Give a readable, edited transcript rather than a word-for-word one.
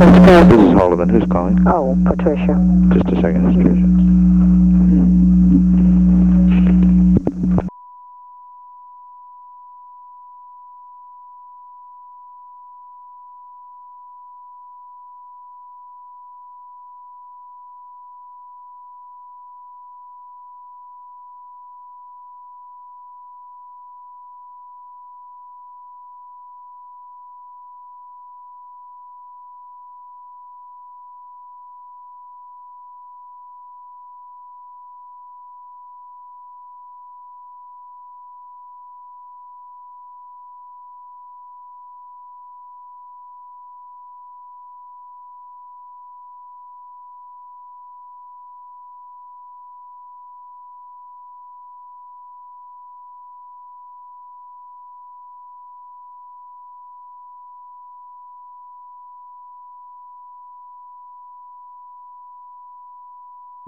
Let's go. This is Haldeman. Who's calling? Oh, Patricia. Just a second, Patricia.